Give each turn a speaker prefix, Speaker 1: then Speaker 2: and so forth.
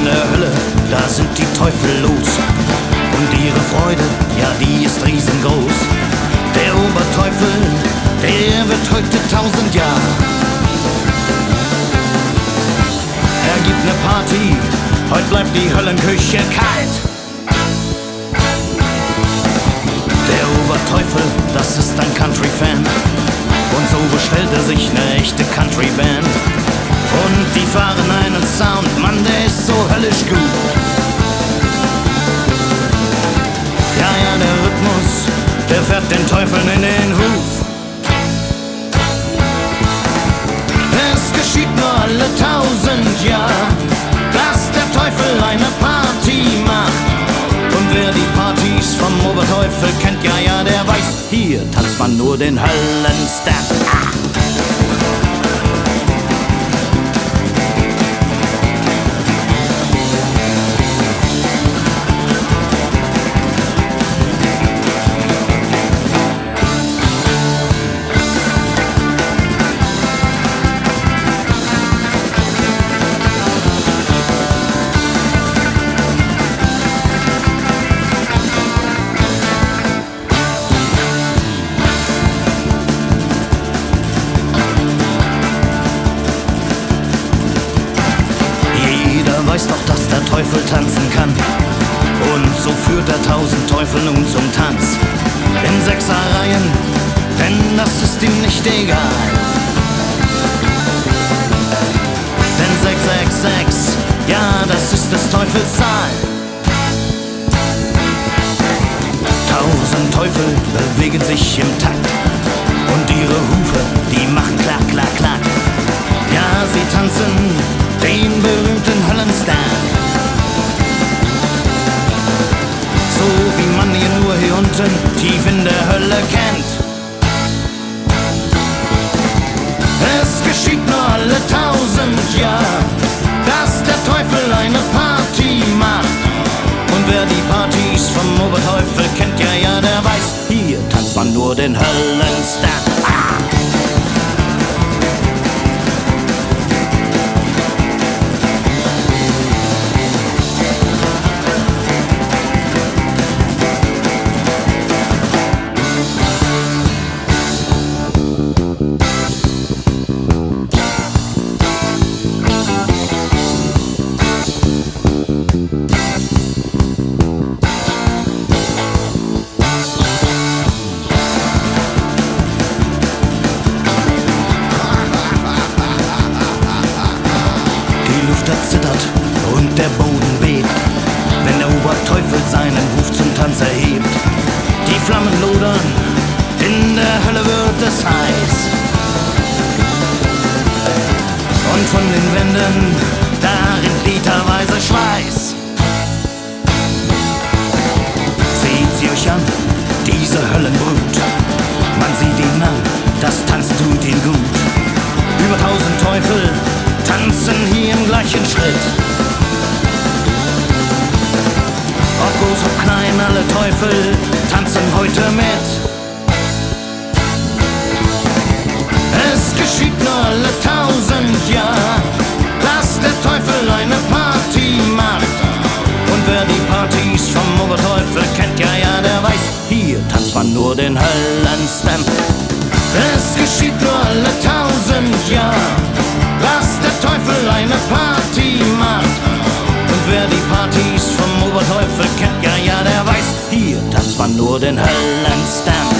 Speaker 1: der Hölle, da sind die Teufel los. Und ihre Freude, ja, die ist riesengroß. Der Oberteufel, der wird heute 1000 Jahre. Er gibt ne Party, heute bleibt die Höllenküche kalt. Der Oberteufel, das ist ein Country-Fan. Und so bestellt er sich ne echte Country-Band. Und die fahren einen Sound, Mann, der ist so höllisch gut. Ja, ja, der Rhythmus, der fährt den Teufeln in den Huf. Es geschieht nur alle 1000 Jahre, dass der Teufel eine Party macht. Und wer die Partys vom Oberteufel kennt, ja, ja, der weiß, hier tanzt man nur den Höllenstab. Weiß doch, dass der Teufel tanzen kann. Und so führt er 1000 Teufel nun zum Tanz. In 6er-Reihen, denn das ist ihm nicht egal. Denn 666, ja, das ist des Teufels Zahl. 1000 Teufel bewegen sich im Takt. Und ihre Hufe, die machen klack, klack, klack. Ja, sie tanzen den berühmten Höllenstab. So wie man ihn nur hier unten tief in der Hölle kennt. Es geschieht nur alle 1000 Jahre, dass der Teufel eine Party macht. Und wer die Partys vom Oberteufel kennt, ja, ja, der weiß, hier tanzt man nur den Höllenstab. Zittert und der Boden bebt, wenn der Oberteufel seinen Ruf zum Tanz erhebt. Die Flammen lodern, in der Hölle wird es heiß. Und von den Wänden, da rinnt literweise Schweiß. Seht sie euch an, diese Höllenbrut. Man sieht ihn an, das Tanzen tut ihn gut. Über 1000 Teufel tanzen hier im gleichen Schritt. Ob groß, ob klein, alle Teufel tanzen heute mit. Es geschieht nur alle 1000 Jahre, dass der Teufel eine Party macht. Und wer die Partys vom Oberteufel kennt, ja, ja, der weiß, hier tanzt man nur den Höllenstab. Es geschieht nur alle 1000 Jahre, dass der Teufel eine Party macht. Und wer die Partys vom Oberteufel kennt, ja, ja, der weiß, hier tanzt man nur den Höllenstab.